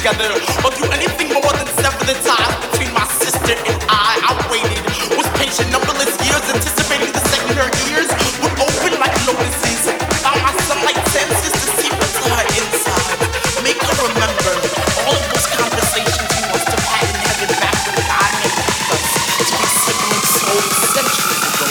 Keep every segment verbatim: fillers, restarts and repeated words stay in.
together, or do anything more than sever the ties between my sister and I. I waited, was patient, numberless years, anticipating the second her ears would open like lotuses. Found my sunlight senses to see what's to her inside. Make her remember all of those conversations we must have had in heaven back when God made us to be sibling souls centuries ago.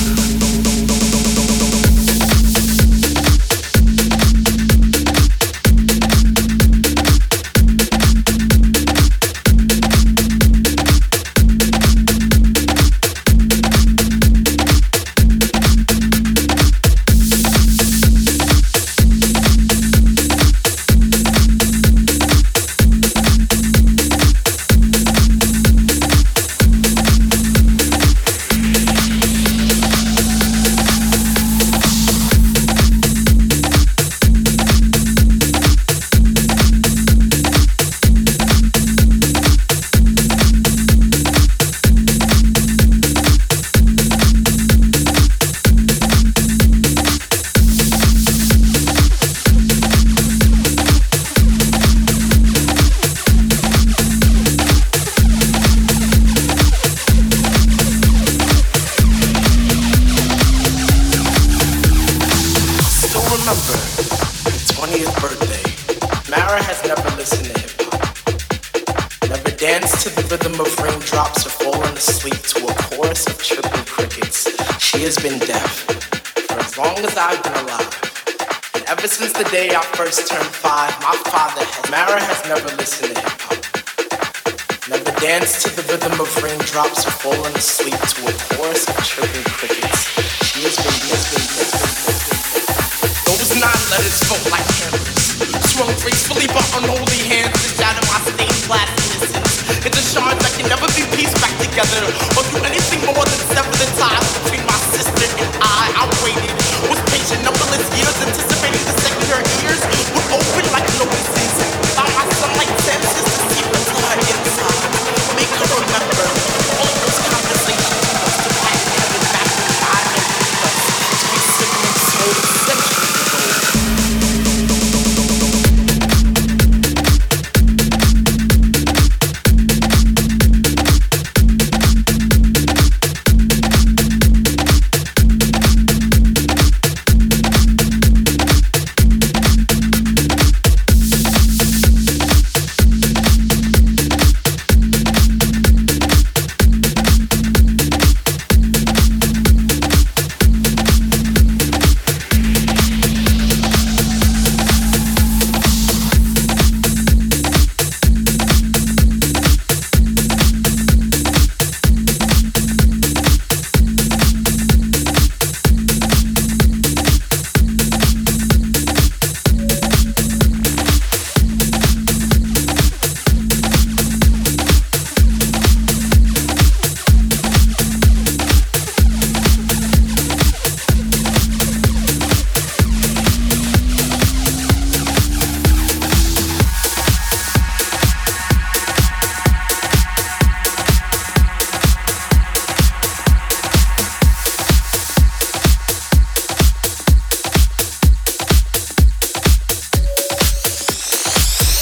First turned five, my father has Mara has never listened to hip-hop. Never danced to the rhythm of raindrops or fallen asleep to a chorus of chirping crickets. She has been, has been, has been, has been. Those nine letters felt like candles, swung gracefully but unholy hands to shatter my stained glass innocence. It's a charge that can never be pieced back together.